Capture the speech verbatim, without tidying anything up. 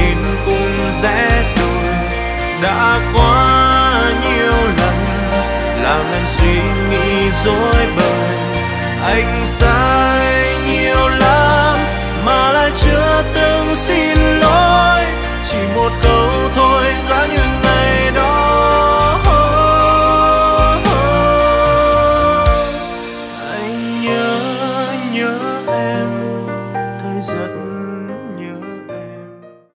nhìn cùng rẽ đôi. Đã quá nhiều lần làm em suy nghĩ rối bời, anh sai nhiều lắm.